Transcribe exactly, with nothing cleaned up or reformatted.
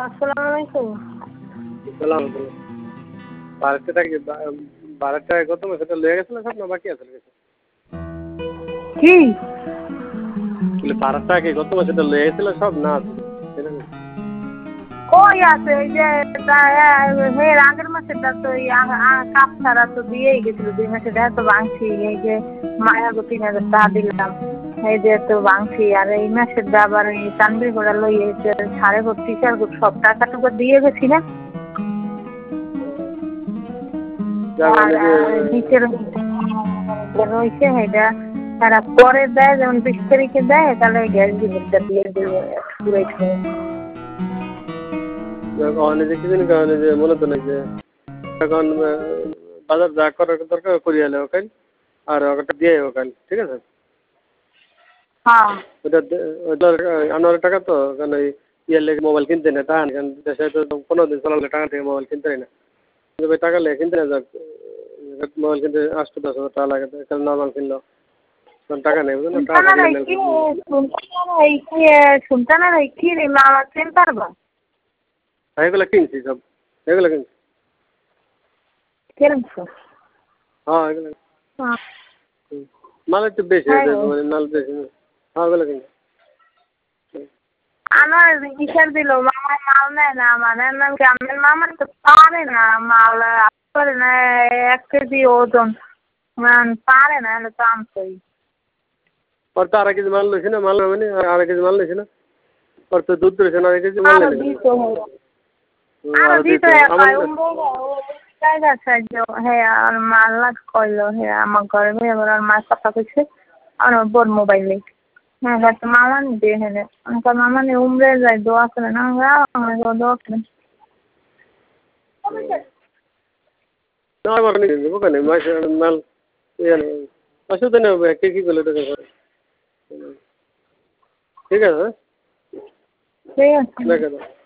আসসালামু আলাইকুম। সালাম আলাইকুম। বারোটা কি বারোটা কত সেটা লয়ে গেছিল সব না বাকি আছে কিছু? কি? বলে বারোটা কি কত সেটা লয়ে গেছিল সব না আছে? কই আছে এই যে হে আগের মাসেরটা তো কাপ ছাড়া তো দিয়েই গেছিল দুই মাসের টাকা তো ভাঙছি এই যে মায়াগো তিন হাজার টাকা দিলাম এই যে তো ভাঙছি আর এই মাসের আবার এই তানবির ঘোড়া লই এসে সাড়ে ভর্তি চার সব টাকাটুকু দিয়ে গেছি না নিচের রয়েছে এটা তারা পরে দেয় যেমন বিশ তারিখে দেয় তাহলে গ্যাস বিলটা দিয়ে দেবে পুরাইছে কিছুদিন কারণে যে মনে তো নাই যে এখন বাজার যা করার দরকার করিয়ে এলে ওখান আর ওটা দিয়ে ওখান ঠিক আছে হ্যাঁ ওটা আনোয়ারের টাকা তো কারণ ইয়ের লেগে মোবাইল কিনতে না তা কারণ দেশে তো পনেরো দিন চলালে টাকা থেকে মোবাইল কিনতে না টাকা লেগে কিনতে না যাক মোবাইল কিনতে আসতো দশ হাজার টাকা লাগে কারণ নর্মাল কিনলো টাকা নেই বুঝলেন সুলতানার কি রে মামা চেন পারবা এগুলো কিনছি সব এগুলো কিনছি কিনছো হ্যাঁ এগুলো মাল একটু বেশি হয়েছে মানে মাল বেশি হ্যাঁ এগুলো কিনছি আমার কিসের দিল মামা মাল নেয় না মানে গ্রামের মামা তো পারে না মাল করে না এক কেজি ওজন পারে না হলে তো আনতোই ওর তো আড়াই কেজি মাল লইছি না মাল মানে আড়াই কেজি মাল লইছি না ওর তো দুধ ধরেছে আড়াই কেজি মাল হ্যাঁ আর মাল্লা কইলো হ্যাঁ আমার ঘরে এবার আর মার কথা কইছে আর বোর মোবাইলে হ্যাঁ হ্যাঁ তো মামা নি দিয়ে হেলে আমার মামা নি উমরে যায় দোয়া করে না আমার দোয়া করেন মাল অসুবিধা নেই হবে কে কি করলে ঠিক আছে ঠিক আছে